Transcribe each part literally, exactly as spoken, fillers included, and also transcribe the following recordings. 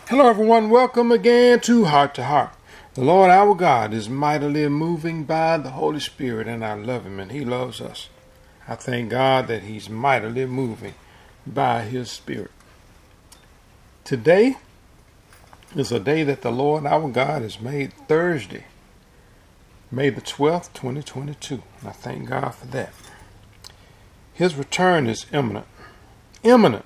Hello everyone, welcome again to Heart to Heart. The Lord our God is mightily moving by the Holy Spirit, and I love Him and He loves us. I thank God that He's mightily moving by His Spirit. Today is a day that the Lord our God has made, Thursday, May the twelfth, twenty twenty-two. And I thank God for that. His return is imminent. Imminent.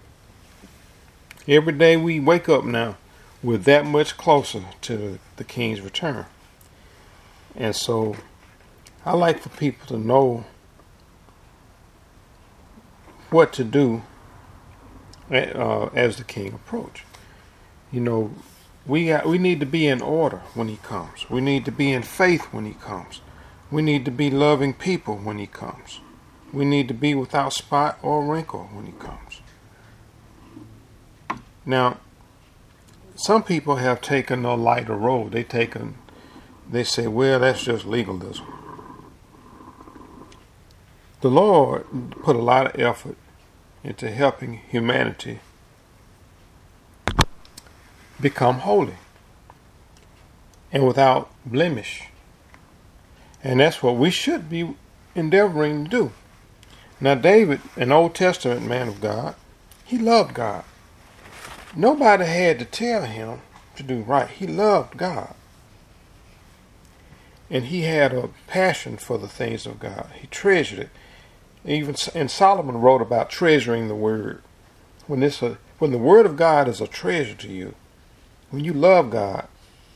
Every day we wake up now, we're that much closer to the King's return. And so I like for people to know what to do uh, as the King approach. You know, we got, we need to be in order when He comes. We need to be in faith when He comes. We need to be loving people when He comes. We need to be without spot or wrinkle when He comes. Now, some people have taken a lighter road. They taken, they say, well, that's just legalism. The Lord put a lot of effort into helping humanity become holy and without blemish. And that's what we should be endeavoring to do. Now, David, an Old Testament man of God, he loved God. Nobody had to tell him to do right. He loved God. And he had a passion for the things of God. He treasured it. Even and Solomon wrote about treasuring the word. When this a, when the word of God is a treasure to you, when you love God,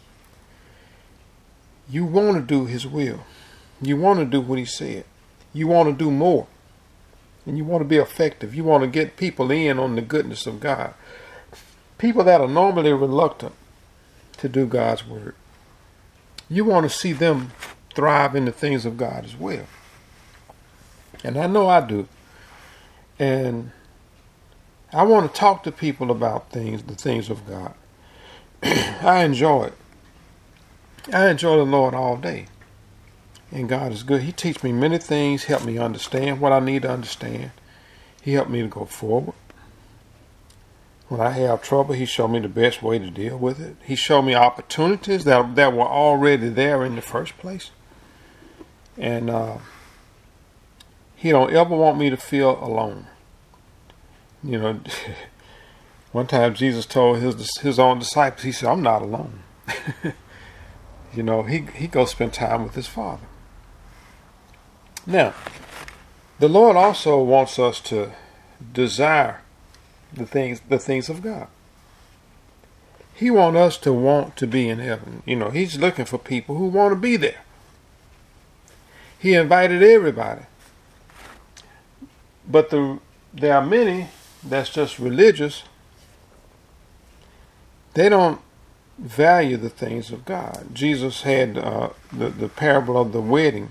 you want to do His will. You want to do what He said. You want to do more. And you want to be effective. You want to get people in on the goodness of God. People that are normally reluctant to do God's word. You want to see them thrive in the things of God as well. And I know I do. And I want to talk to people about things, the things of God. I enjoy it. I enjoy the Lord all day. And God is good. He teaches me many things, help me understand what I need to understand. He helped me to go forward. When I have trouble, He showed me the best way to deal with it. He showed me opportunities that, that were already there in the first place. And uh, He don't ever want me to feel alone. You know, one time Jesus told his his own disciples, He said, I'm not alone. You know, he, he goes spend time with His Father. Now, the Lord also wants us to desire the things the things of God. He wants us to want to be in heaven. You know, He's looking for people who want to be there. He invited everybody. But the there are many that's just religious. They don't value the things of God. Jesus had uh, the, the parable of the wedding.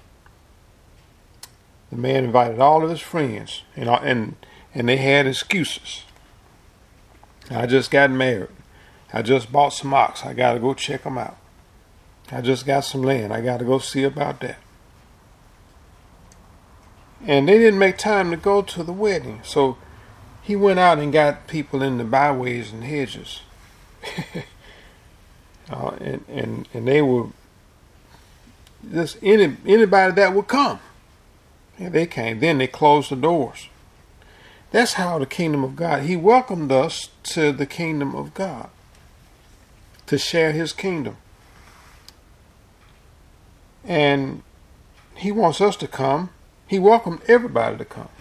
The man invited all of his friends, and and And they had excuses. I just got married. I just bought some ox. I got to go check them out. I just got some land. I got to go see about that. And they didn't make time to go to the wedding. So he went out and got people in the byways and hedges. uh, and, and, and they were just any, anybody that would come. And they came. Then they closed the doors. That's how the kingdom of God, He welcomed us to the kingdom of God, to share His kingdom. And He wants us to come. He welcomed everybody to come.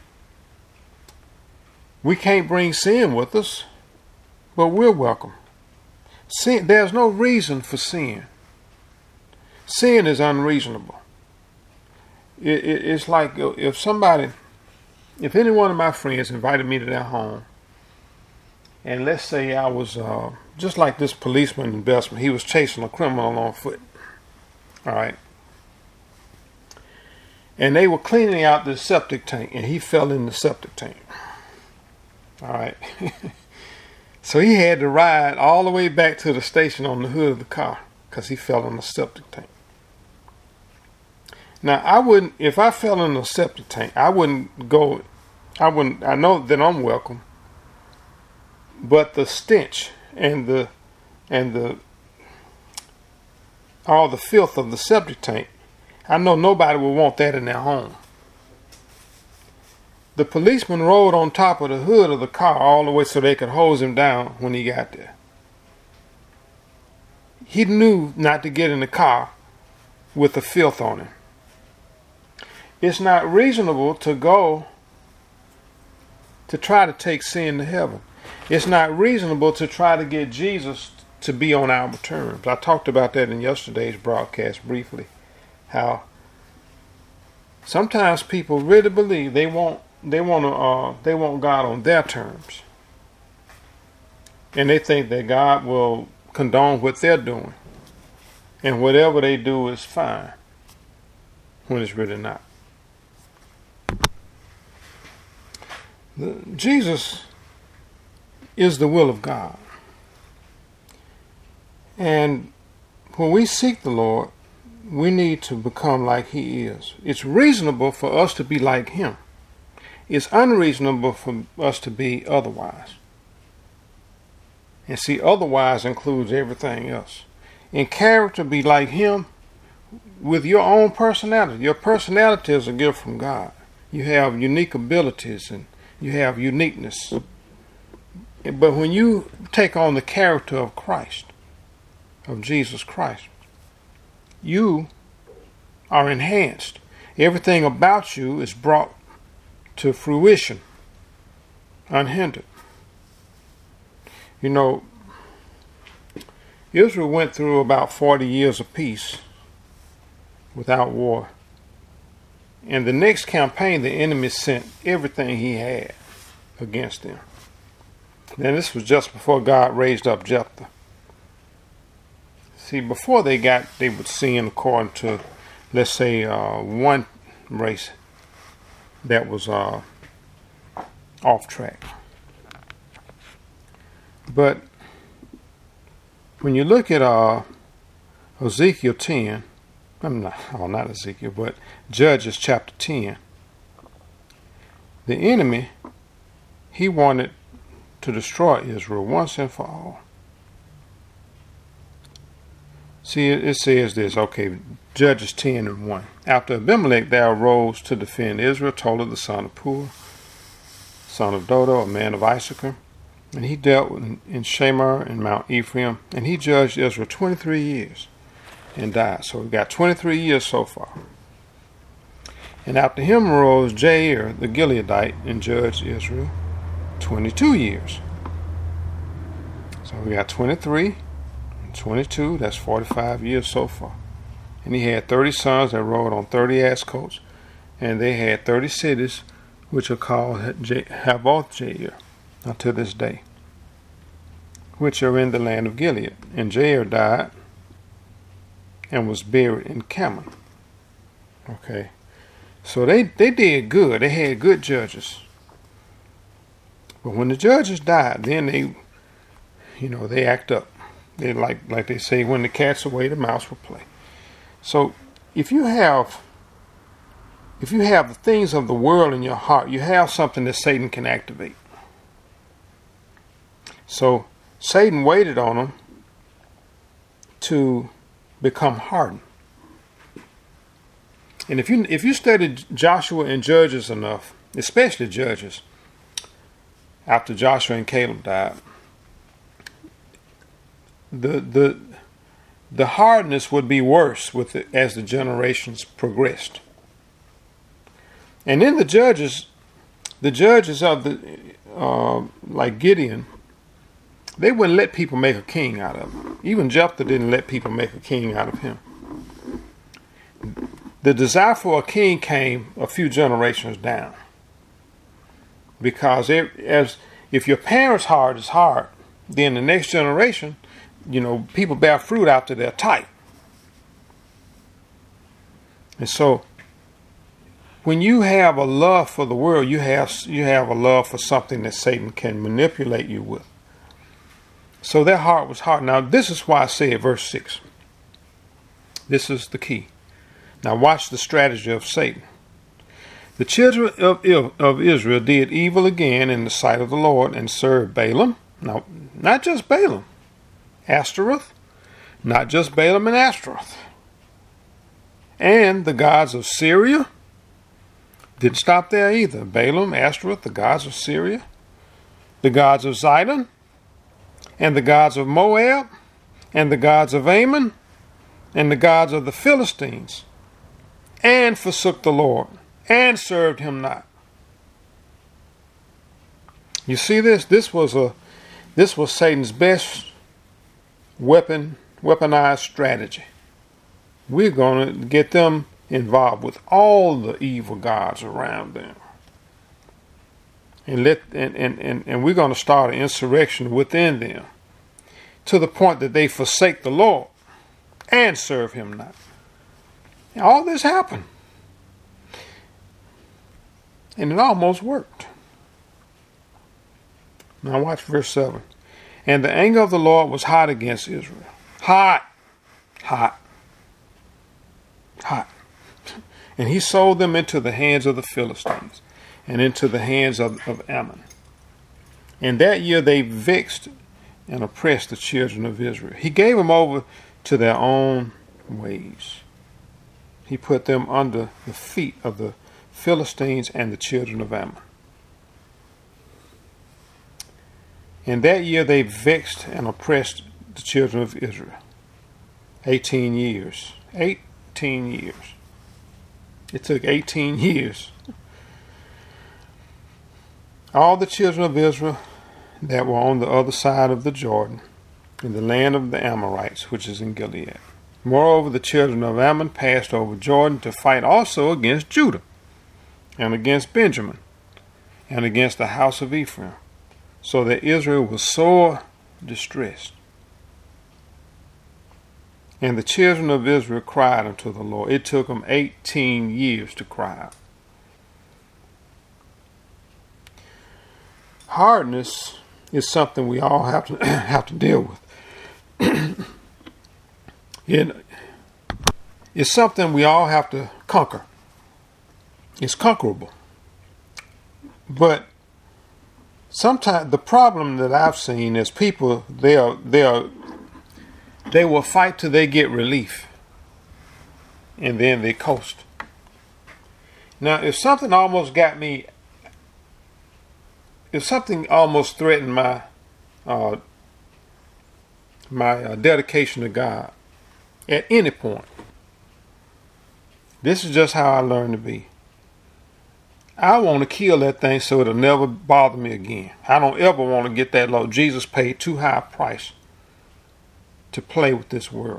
We can't bring sin with us, but we're welcome. Sin, there's no reason for sin. Sin is unreasonable. It, it, it's like if somebody... If any one of my friends invited me to their home, and let's say I was uh, just like this policeman in Bessemer, he was chasing a criminal on foot. All right. And they were cleaning out the septic tank, and he fell in the septic tank. All right. So he had to ride all the way back to the station on the hood of the car because he fell in the septic tank. Now, I wouldn't, if I fell in a septic tank, I wouldn't go, I wouldn't, I know that I'm welcome, but the stench and the and the all the filth of the septic tank. I know nobody would want that in their home. The policeman rode on top of the hood of the car all the way so they could hose him down when he got there. He knew not to get in the car with the filth on him. It's not reasonable to go to try to take sin to heaven. It's not reasonable to try to get Jesus to be on our terms. I talked about that in yesterday's broadcast briefly. How sometimes people really believe they want they want to uh, they want God on their terms, and they think that God will condone what they're doing, and whatever they do is fine, when it's really not. The, Jesus is the will of God. And when we seek the Lord, we need to become like He is. It's reasonable for us to be like Him. It's unreasonable for us to be otherwise. And see, otherwise includes everything else. In character, be like Him with your own personality. Your personality is a gift from God. You have unique abilities and you have uniqueness. But when you take on the character of Christ, of Jesus Christ, you are enhanced. Everything about you is brought to fruition, unhindered. You know, Israel went through about forty years of peace without war. And the next campaign, the enemy sent everything he had against them. And this was just before God raised up Jephthah. See, before they got, they would sin according to, let's say, uh, one race that was uh, off track. But when you look at uh, Ezekiel ten, I'm not, oh, not Ezekiel, but Judges chapter ten, the enemy, he wanted to destroy Israel once and for all. See, it says this, okay, Judges ten and one. After Abimelech there arose to defend Israel, Tola the son of Pur, son of Dodo, a man of Issachar, and he dealt in Shamar and Mount Ephraim, and he judged Israel twenty-three years and died. So we got twenty-three years so far. And after him arose Jair the Gileadite and judged Israel twenty-two years. So we got twenty-three and twenty-two, that's forty-five years so far. And he had thirty sons that rode on thirty ass coats, and they had thirty cities, which are called Havoth Jair unto this day, which are in the land of Gilead. And Jair died and was buried in Cammon. Okay, so they, they did good. They had good judges. But when the judges died, then they, you know, they act up. They like like they say, when the cat's away, the mouse will play. So if you have if you have the things of the world in your heart, you have something that Satan can activate. So Satan waited on them to become hardened. And if you if you studied Joshua and Judges enough, especially Judges, after Joshua and Caleb died, the the the hardness would be worse with the, as the generations progressed. And in the judges, the judges of the uh, like Gideon, they wouldn't let people make a king out of him. Even Jephthah didn't let people make a king out of him. The desire for a king came a few generations down. Because it, as if your parents' heart is hard, then the next generation, you know, people bear fruit after they're tight. And so, when you have a love for the world, you have you have a love for something that Satan can manipulate you with. So their heart was hard. Now, this is why I say verse six. This is the key. Now, watch the strategy of Satan. The children of, of Israel did evil again in the sight of the Lord and served Balaam Now, not just Balaam, Ashtoreth, not just Balaam and Ashtoreth. And the gods of Syria didn't stop there either. Balaam, Ashtoreth, the gods of Syria, the gods of Zidon, and the gods of Moab, and the gods of Ammon, and the gods of the Philistines, and forsook the Lord, and served him not. You see this? This was a this was Satan's best weapon, weaponized strategy. We're going to get them involved with all the evil gods around them. And let and, and, and, and we're going to start an insurrection within them to the point that they forsake the Lord and serve him not. Now, all this happened. And it almost worked. Now watch verse seven. And the anger of the Lord was hot against Israel. Hot. Hot. Hot. And he sold them into the hands of the Philistines and into the hands of, of Ammon. And that year they vexed and oppressed the children of Israel. He gave them over to their own ways. He put them under the feet of the Philistines and the children of Ammon. And that year they vexed and oppressed the children of Israel. Eighteen years. Eighteen years. It took eighteen years. All the children of Israel that were on the other side of the Jordan, in the land of the Amorites, which is in Gilead. Moreover, the children of Ammon passed over Jordan to fight also against Judah, and against Benjamin, and against the house of Ephraim, so that Israel was sore distressed. And the children of Israel cried unto the Lord. It took them eighteen years to cry out. Hardness is something we all have to have to deal with. it, it's something we all have to conquer. It's conquerable. But sometimes the problem that I've seen is people, they are, they are, they will fight till they get relief, and then they coast. Now, if something almost got me, if something almost threatened my, uh, my uh, dedication to God, at any point, this is just how I learned to be. I want to kill that thing so it'll never bother me again. I don't ever want to get that low. Jesus paid too high a price to play with this world.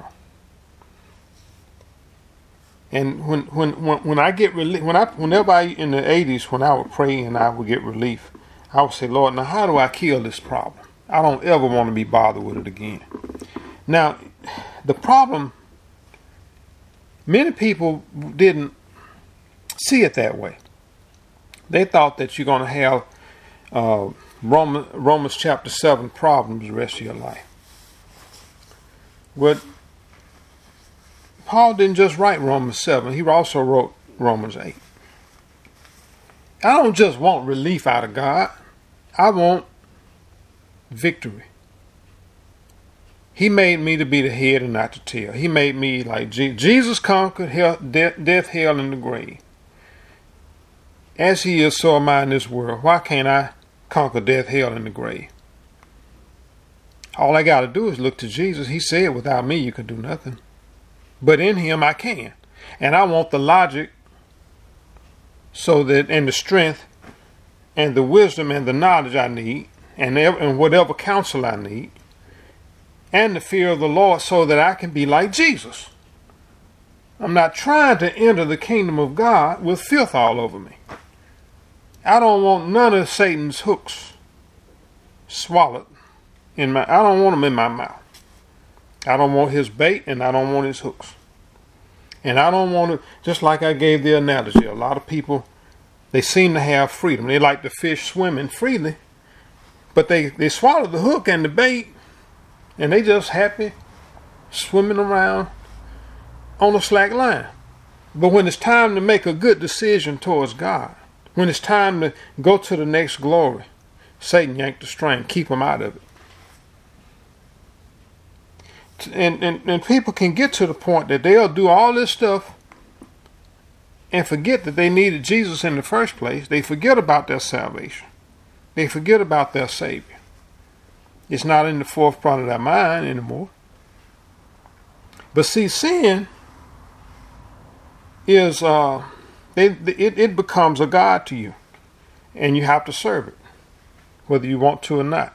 And when when when, when I get relief, when I whenever I in the eighties, when I would pray and I would get relief, I would say, Lord, now how do I kill this problem? I don't ever want to be bothered with it again. Now, the problem, many people didn't see it that way. They thought that you're going to have uh, Roman, Romans chapter seven problems the rest of your life. But Paul didn't just write Romans seven. He also wrote Romans eight. I don't just want relief out of God. I want victory. He made me to be the head and not the tail. He made me like Je- Jesus conquered hell, death, death, hell, and the grave. As he is, so am I in this world. Why can't I conquer death, hell, and the grave? All I got to do is look to Jesus. He said, without me, you can do nothing. But in him, I can. And I want the logic so that, and the strength, and the wisdom, and the knowledge I need, and, and whatever counsel I need, and the fear of the Lord so that I can be like Jesus. I'm not trying to enter the kingdom of God with filth all over me. I don't want none of Satan's hooks swallowed in my, I don't want them in my mouth. I don't want his bait and I don't want his hooks. And I don't want to, just like I gave the analogy, a lot of people, they seem to have freedom. They like to fish swimming freely, but they, they swallow the hook and the bait and they just happy swimming around on a slack line. But when it's time to make a good decision towards God, when it's time to go to the next glory, Satan yanked the string, keep them out of it. and, and, and people can get to the point that they'll do all this stuff and forget that they needed Jesus in the first place. They forget about their salvation. They forget about their Savior. It's not in the forefront of their mind anymore. But see, sin is, uh, it, it, it becomes a God to you. And you have to serve it, whether you want to or not.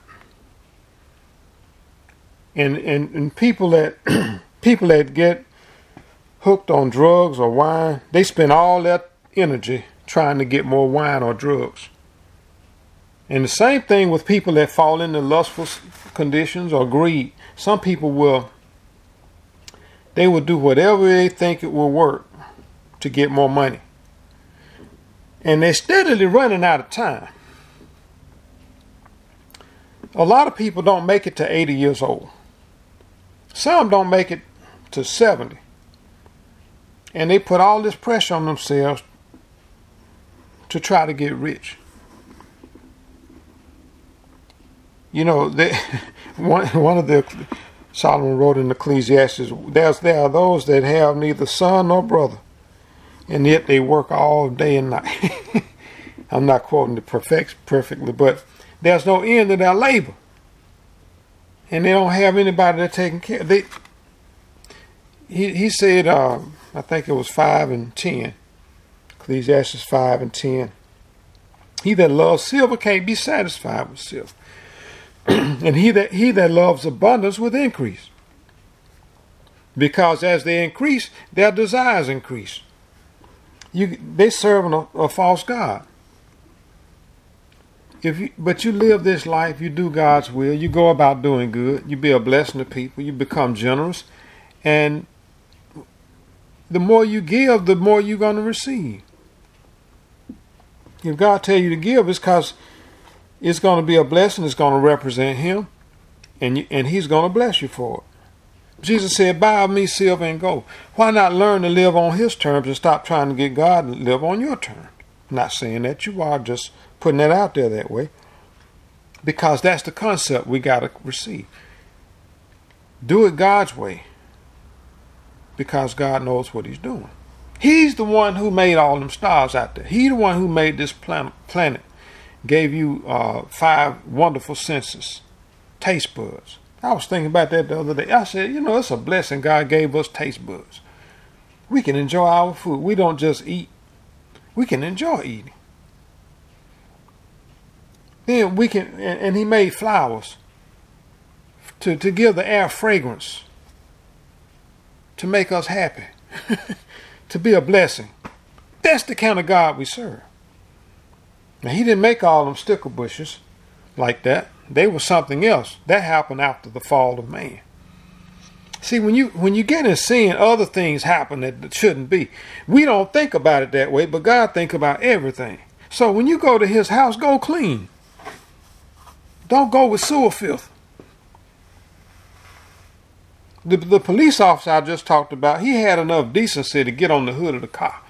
And, and, and people that people that get hooked on drugs or wine, they spend all their energy trying to get more wine or drugs. And the same thing with people that fall into lustful conditions or greed. Some people will, they will do whatever they think it will work to get more money. And they're steadily running out of time. A lot of people don't make it to eighty years old. Some don't make it to seventy. And they put all this pressure on themselves to try to get rich. You know, they, one, one of the, Solomon wrote in Ecclesiastes, there's, there are those that have neither son nor brother, and yet they work all day and night. I'm not quoting it perfect, perfectly, but there's no end to their labor. And they don't have anybody that's taking care. They, he, he said, uh, I think it was five and ten, Ecclesiastes five and ten. He that loves silver can't be satisfied with silver. And he that he that loves abundance with increase. Because as they increase, their desires increase. You they serving a, a false god. If you, but you live this life, you do God's will, you go about doing good, you be a blessing to people, you become generous, and the more you give, the more you're going to receive. If God tell you to give, it's because it's going to be a blessing, it's going to represent Him, and you, and He's going to bless you for it. Jesus said, buy of me silver and gold. Why not learn to live on His terms and stop trying to get God to live on your terms? I'm not saying that you are, just putting that out there that way. Because that's the concept we got to receive. Do it God's way. Because God knows what He's doing. He's the one who made all them stars out there. He's the one who made this planet. planet. Gave you uh, five wonderful senses. Taste buds. I was thinking about that the other day. I said, you know, it's a blessing God gave us taste buds. We can enjoy our food. We don't just eat. We can enjoy eating. Then we can, and, and He made flowers to, to give the air fragrance, to make us happy, to be a blessing. That's the kind of God we serve. Now, He didn't make all them stickle bushes like that. They were something else. That happened after the fall of man. See, when you when you get in sin, other things happen that shouldn't be. We don't think about it that way, but God think about everything. So when you go to His house, go clean. Don't go with sewer filth. The, the police officer I just talked about, he had enough decency to get on the hood of the car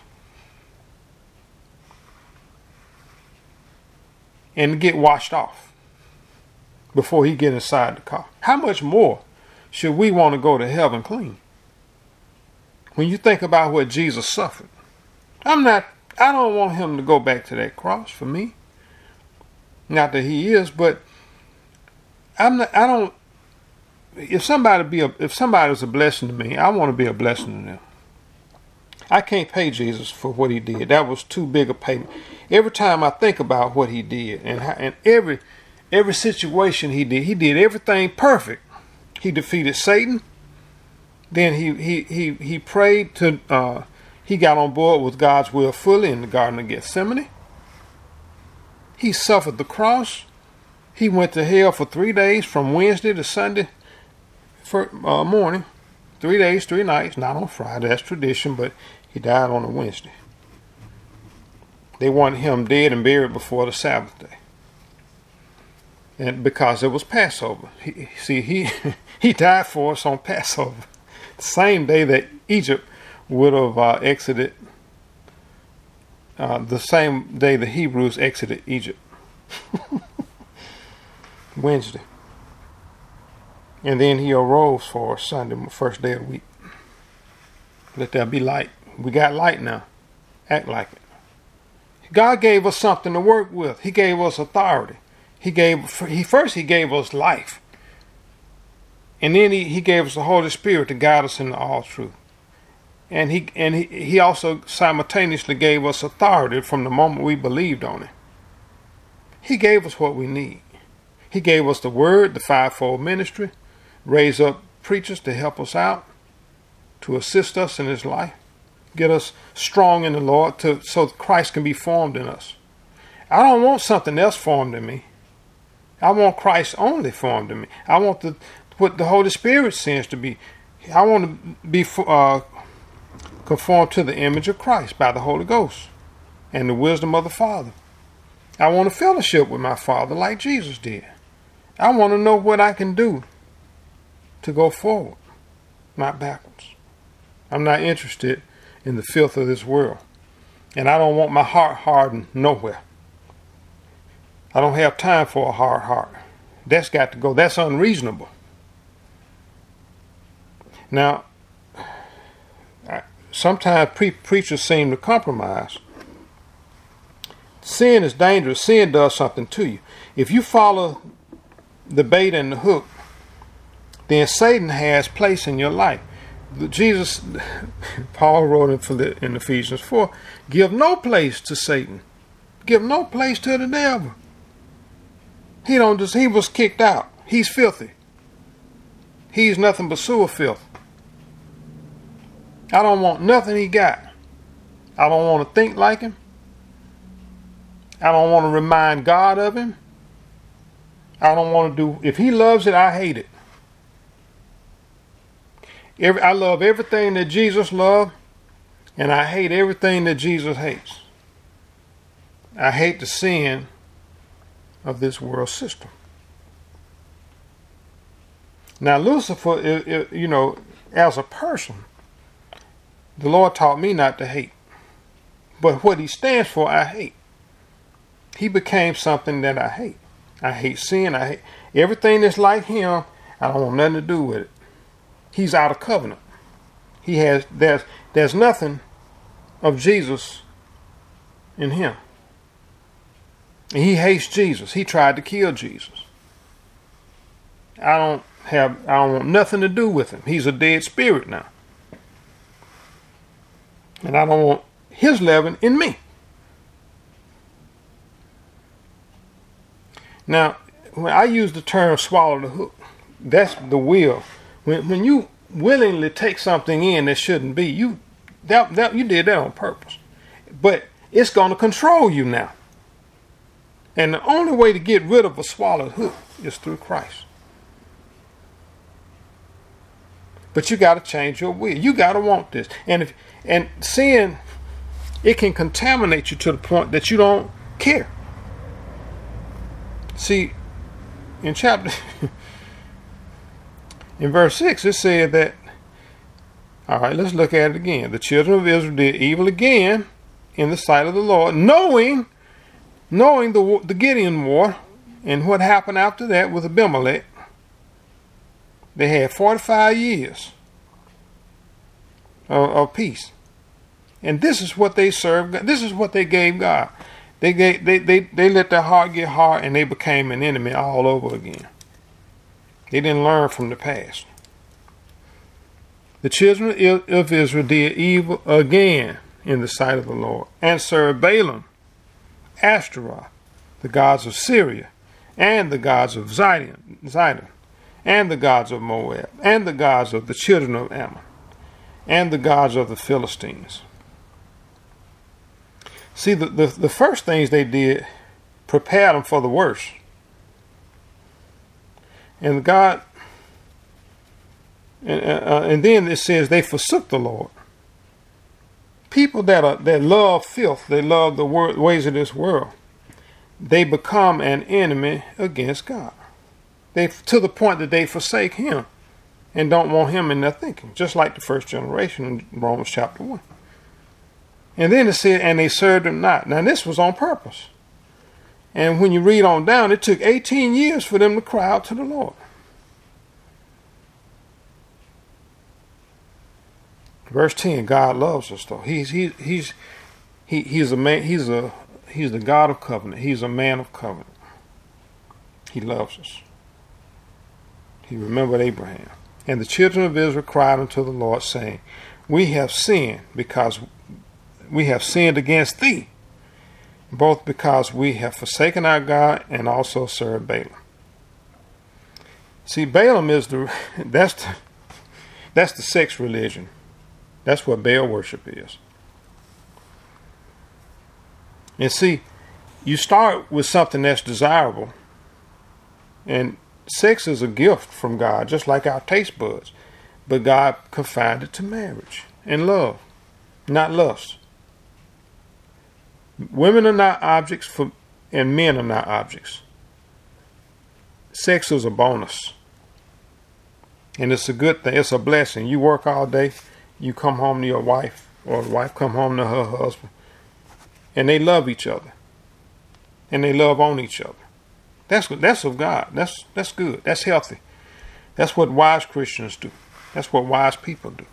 and get washed off before he get inside the car. How much more should we want to go to heaven clean? When you think about what Jesus suffered, I'm not, I don't want Him to go back to that cross for me. Not that He is, but I'm not, I don't, if somebody be a, if somebody's a blessing to me, I want to be a blessing to them. I can't pay Jesus for what He did. That was too big a payment. Every time I think about what He did, and how, and every every situation He did, He did everything perfect. He defeated Satan. Then he he he he prayed to. Uh, he got on board with God's will fully in the Garden of Gethsemane. He suffered the cross. He went to hell for three days, from Wednesday to Sunday for, uh, morning. Three days, three nights. Not on Friday. That's tradition, but He died on a Wednesday. They wanted Him dead and buried before the Sabbath day. And because it was Passover. He, see, he he died for us on Passover. The same day that Egypt would have uh, exited. Uh, the same day the Hebrews exited Egypt. Wednesday. And then he arose for Sunday, first day of the week. Let there be light. We got light now. Act like it. God gave us something to work with. He gave us authority. He gave, he first he gave us life. And then he, he gave us the Holy Spirit to guide us into all truth. And he and he, he also simultaneously gave us authority from the moment we believed on it. He gave us what we need. He gave us the word, the fivefold ministry, raise up preachers to help us out, to assist us in this life, get us strong in the Lord to, so Christ can be formed in us. I don't want something else formed in me. I want Christ only formed in me. I want the what the Holy Spirit sends to be. I want to be uh, conformed to the image of Christ by the Holy Ghost and the wisdom of the Father. I want to fellowship with my Father like Jesus did. I want to know what I can do to go forward, not backwards. I'm not interested in the filth of this world. And I don't want my heart hardened nowhere. I don't have time for a hard heart. That's got to go. That's unreasonable. Now, I, sometimes pre- preachers seem to compromise. Sin is dangerous. Sin does something to you. If you follow the bait and the hook, then Satan has place in your life. Jesus, Paul wrote in, in Ephesians four, give no place to Satan. Give no place to the devil. He don't just, he was kicked out. He's filthy. He's nothing but sewer filth. I don't want nothing he got. I don't want to think like him. I don't want to remind God of him. I don't want to do, if he loves it, I hate it. Every, I love everything that Jesus loved, and I hate everything that Jesus hates. I hate the sin of this world system. Now, Lucifer, it, it, you know, as a person, the Lord taught me not to hate. But what he stands for, I hate. He became something that I hate. I hate sin. I hate everything that's like him. I don't want nothing to do with it. He's out of covenant. He has there's there's nothing of Jesus in him. And he hates Jesus. He tried to kill Jesus. I don't have I don't want nothing to do with him. He's a dead spirit now. And I don't want his leaven in me. Now, when I use the term swallow the hook, that's the will. When when you willingly take something in that shouldn't be, you that, that you did that on purpose. But it's going to control you now. And the only way to get rid of a swallowed hook is through Christ. But you got to change your will. You got to want this. And if and sin, it can contaminate you to the point that you don't care. See, in chapter, in verse six, it said that, all right, let's look at it again. The children of Israel did evil again in the sight of the Lord, knowing, knowing the, the Gideon war and what happened after that with Abimelech. They had forty-five years of, of peace. And this is what they served. This is what they gave God. They, gave, they, they, they let their heart get hard and they became an enemy all over again. They didn't learn from the past. The children of Israel did evil again in the sight of the Lord and served Balaam, Ashtaroth, the gods of Syria, and the gods of Zidon, Zidon, and the gods of Moab, and the gods of the children of Ammon, and the gods of the Philistines. See, the, the, the first things they did prepared them for the worst. And God, and, uh, and then it says they forsook the Lord. People that are that love filth, they love the wor- ways of this world, they become an enemy against God. They to the point that they forsake him and don't want him in their thinking, just like the first generation in Romans chapter one. And then it said, and they served him not. Now this was on purpose. And when you read on down, it took eighteen years for them to cry out to the Lord. Verse ten, God loves us though. He's he he's he he's a man he's a he's the God of covenant. He's a man of covenant. He loves us. He remembered Abraham. And the children of Israel cried unto the Lord, saying, We have sinned because we have sinned against thee, both because we have forsaken our God and also served Balaam. See, Balaam is the that's the that's the sex religion. That's what Baal worship is. And see, you start with something that's desirable, and sex is a gift from God, just like our taste buds. But God confined it to marriage and love, not lust. Women are not objects for, and men are not objects. Sex is a bonus. And it's a good thing. It's a blessing. You work all day. You come home to your wife, or the wife come home to her husband. And they love each other. And they love on each other. That's that's of God. That's that's good. That's healthy. That's what wise Christians do. That's what wise people do.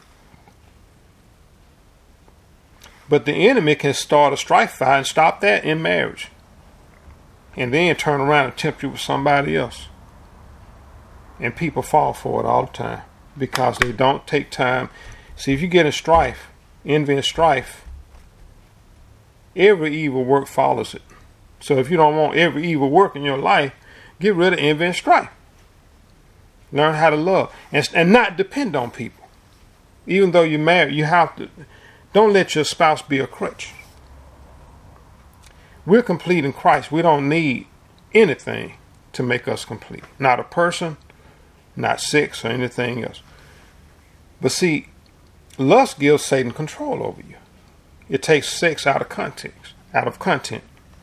But the enemy can start a strife fight and stop that in marriage. And then turn around and tempt you with somebody else. And people fall for it all the time because they don't take time. See, if you get in strife, envy and strife, every evil work follows it. So if you don't want every evil work in your life, get rid of envy and strife. Learn how to love and, and not depend on people. Even though you're married, you have to. Don't let your spouse be a crutch. We're complete in Christ. We don't need anything to make us complete. Not a person, not sex or anything else. But see, lust gives Satan control over you. It takes sex out of context, out of content.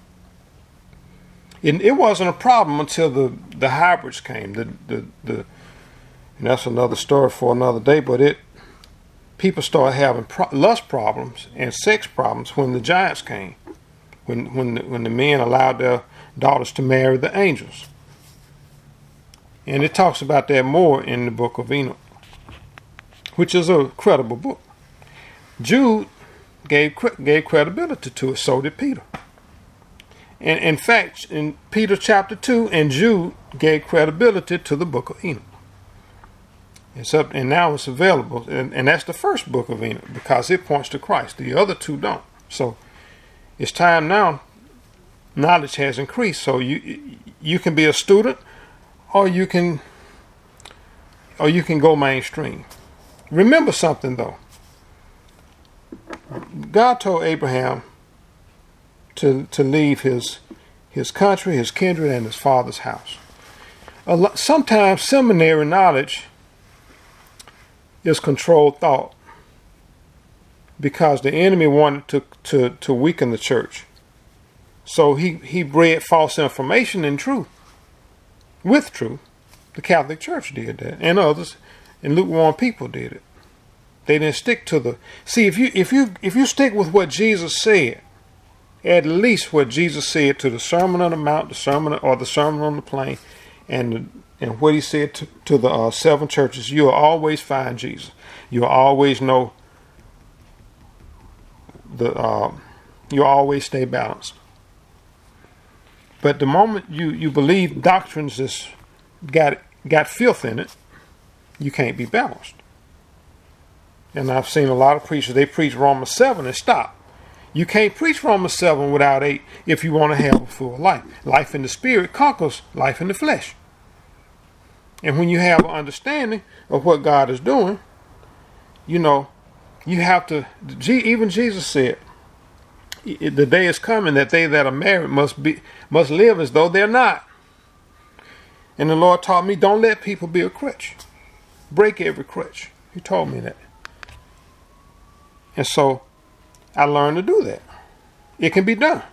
It, it wasn't a problem until the, the hybrids came. The the the and that's another story for another day. But it people started having pro- lust problems and sex problems when the giants came, when when the, when the men allowed their daughters to marry the angels. And it talks about that more in the book of Enoch, which is a credible book. Jude gave gave credibility to it. So did Peter. And in fact, in Peter chapter two and Jude gave credibility to the book of Enoch. It's up, and now it's available, and, and that's the first book of Enoch because it points to Christ. The other two don't. So it's time now. Knowledge has increased, so you you can be a student, or you can, or you can go mainstream. Remember something though. God told Abraham to to leave his his country, his kindred, and his father's house. A lot, sometimes seminary knowledge is controlled thought because the enemy wanted to to to weaken the church. So he he bred false information in truth, with truth. The Catholic Church did that, and others, and lukewarm people did it. They didn't stick to the. See, if you if you if you stick with what Jesus said, at least what Jesus said to the Sermon on the Mount, the Sermon or the Sermon on the Plain, and the, and what he said to, to the uh, seven churches, you'll always find Jesus. You'll always know the. Uh, you'll always stay balanced. But the moment you, you believe doctrines that's got got filth in it, you can't be balanced. And I've seen a lot of preachers, they preach Romans seven and stop. You can't preach Romans seven without eight if you want to have a full life. Life in the spirit conquers life in the flesh. And when you have an understanding of what God is doing, you know, you have to, even Jesus said, the day is coming that they that are married must be must live as though they're not. And the Lord taught me, don't let people be a crutch. Break every crutch. He told me that. And so I learned to do that. It can be done.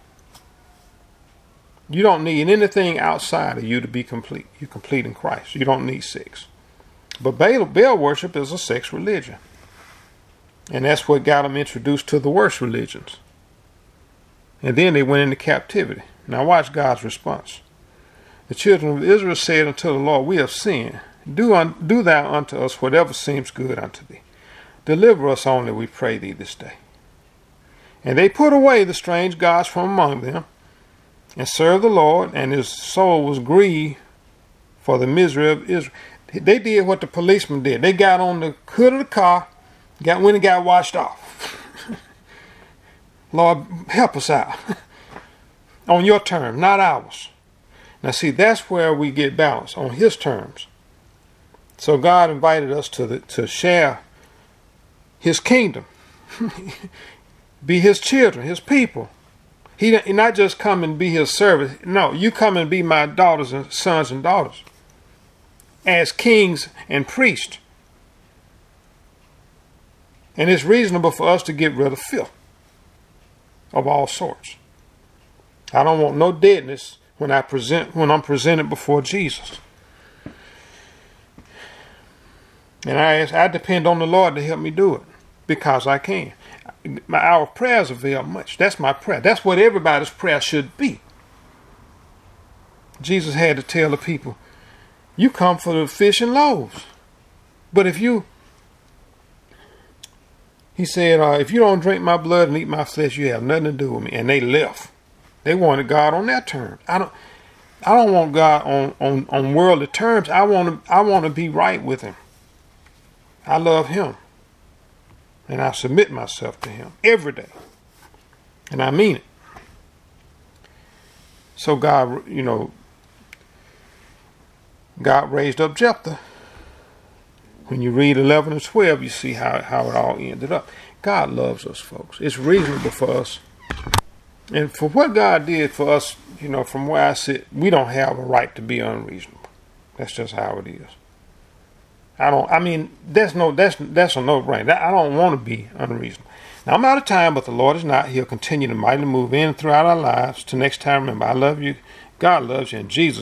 You don't need anything outside of you to be complete. You're complete in Christ. You don't need sex. But Baal, Baal worship is a sex religion. And that's what got them introduced to the worst religions. And then they went into captivity. Now watch God's response. The children of Israel said unto the Lord, we have sinned. Do, un- do thou unto us whatever seems good unto thee. Deliver us only, we pray thee this day. And they put away the strange gods from among them, and served the Lord, and his soul was grieved for the misery of Israel. They did what the policeman did. They got on the hood of the car, got went and got washed off. Lord, help us out. On your terms, not ours. Now see, that's where we get balance, on his terms. So God invited us to the, to share his kingdom. Be his children, his people. He, he not just come and be his servant. No, you come and be my daughters and sons and daughters. As kings and priests. And it's reasonable for us to get rid of filth of all sorts. I don't want no deadness when I present when I'm presented before Jesus. And I ask, I depend on the Lord to help me do it, because I can. My, our prayers avail much. That's my prayer. That's what everybody's prayer should be. Jesus had to tell the people, you come for the fish and loaves. But if you, he said, uh, if you don't drink my blood and eat my flesh, you have nothing to do with me. And they left. They wanted God on their terms. I don't I don't want God on, on, on worldly terms. I want to I want to be right with him. I love him. And I submit myself to him every day. And I mean it. So God, you know, God raised up Jephthah. When you read eleven and twelve, you see how, how it all ended up. God loves us, folks. It's reasonable for us. And for what God did for us, you know, from where I sit, we don't have a right to be unreasonable. That's just how it is. I don't, I mean, that's no, that's, that's a no-brainer. I don't want to be unreasonable. Now, I'm out of time, but the Lord is not. He'll continue to mightily move in and throughout our lives. Till next time, remember, I love you. God loves you, and Jesus